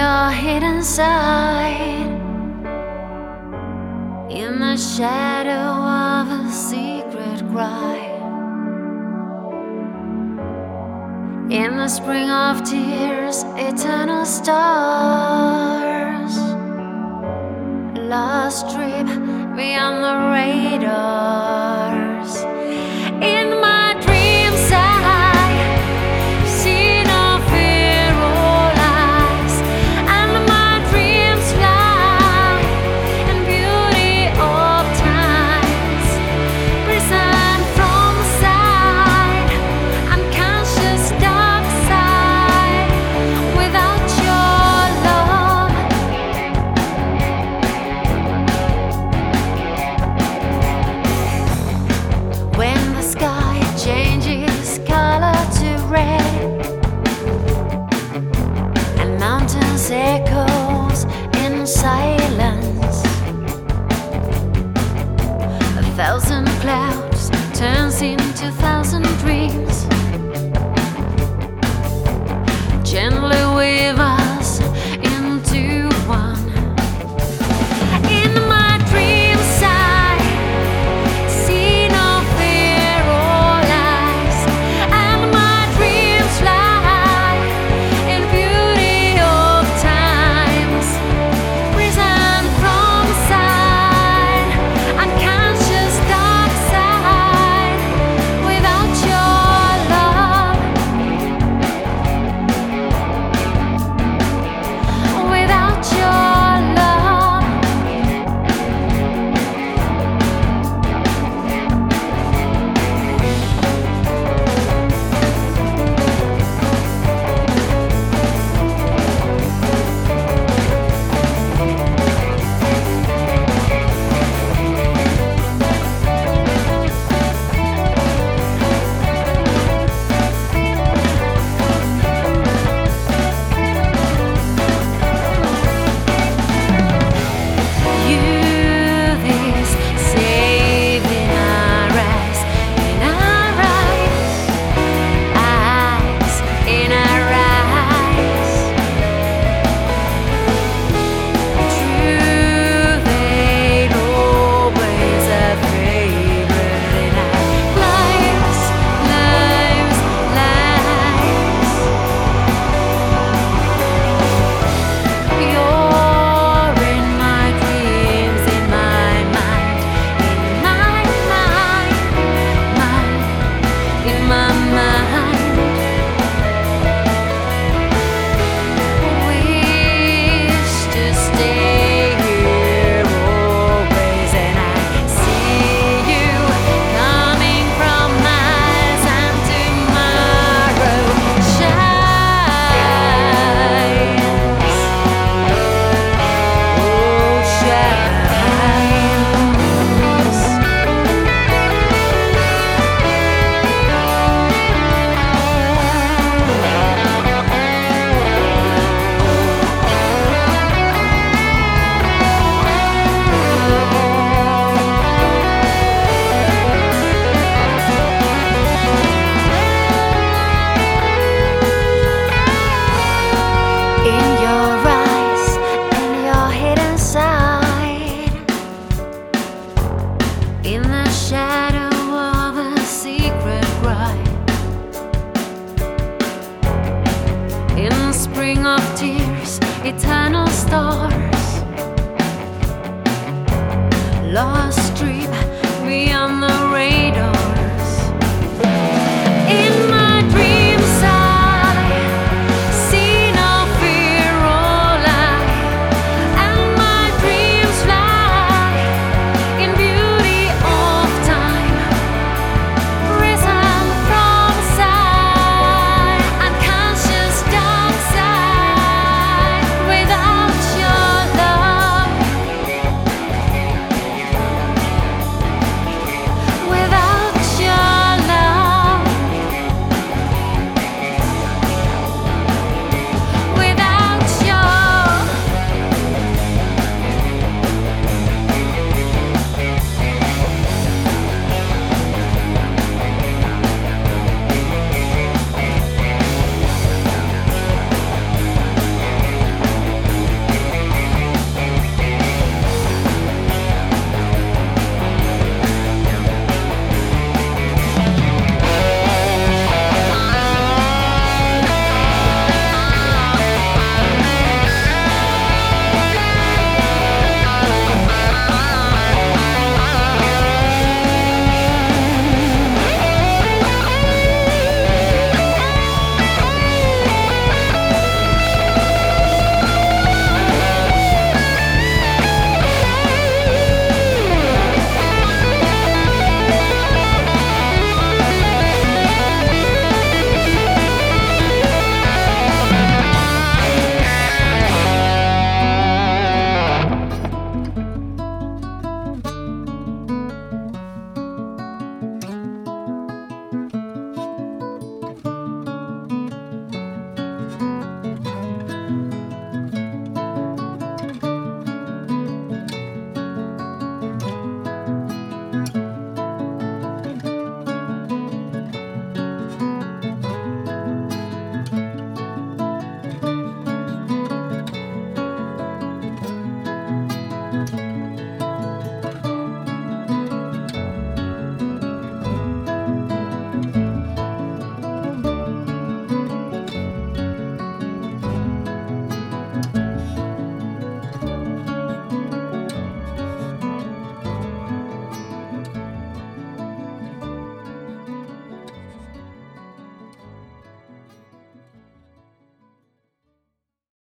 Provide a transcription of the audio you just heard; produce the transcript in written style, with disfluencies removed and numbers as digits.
your hidden side, in the shadow of a secret cry, in the spring of tears, eternal stars, lost trip beyond the radars. In my dreams I see no fear or lies, and my dreams fly in beauty of times, prison from side, unconscious dark side, without your love. When the sky changes color to red, and mountains echoes in silence, a thousand clouds turns into thousand dreams, gently weave us into one. In my dreams I see no fear or lies, and my dreams fly in beauty of times, prison from side, unconscious dark side, without your love, without your love. Youth is safe in our eyes, in our eyes, in our eyes. Truth ain't always a favorite in our lives, lives, lives. You're in my dreams, in my mind, in my mind, in my mind. Wish to stay here always, and I see you coming from miles, and tomorrow shines. Oh, shines. In your eyes and your hidden side, in the shadow of a secret cry, in the spring of tears, eternal stars, lost trip beyond